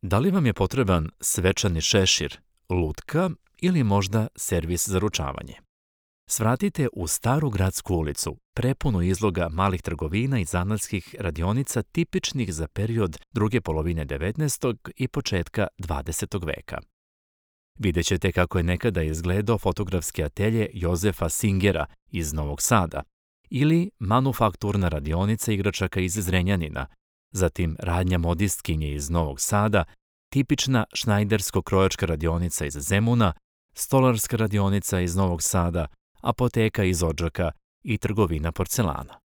Da li vam je potreban svečani šešir, lutka ili možda servis za ručavanje? Svratite u staru gradsku ulicu, prepunu izloga malih trgovina i zanatskih radionica tipičnih za period druge polovine 19. i početka 20. veka. Vidjet ćete kako je nekada izgledao fotografski atelje Jozefa Singera iz Novog Sada ili manufakturna radionica igračaka iz Zrenjanina, zatim radnja modistkinje iz Novog Sada, tipična šnajdersko-krojačka radionica iz Zemuna, stolarska radionica iz Novog Sada, apoteka iz Odžaka i trgovina porcelana.